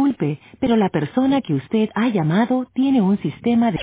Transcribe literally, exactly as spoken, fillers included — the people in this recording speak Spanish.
Disculpe, pero la persona que usted ha llamado tiene un sistema de